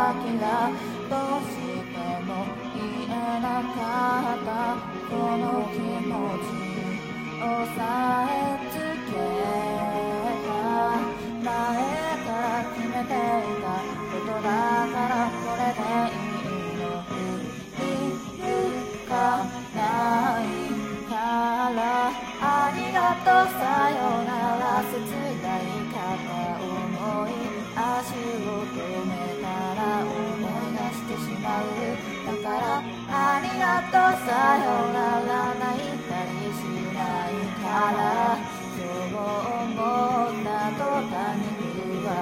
先がどうしても言えなかったこの気持ち押さえつけた前から決めていたことだからこれでいいの理由がないからありがとうさよなら切ない片思い足を止めたら思い出してしまうだからありがとうさよなら泣いたりしないからそう思った途端に不安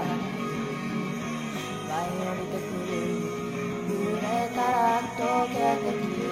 に舞い降りてくる濡れたら溶けてき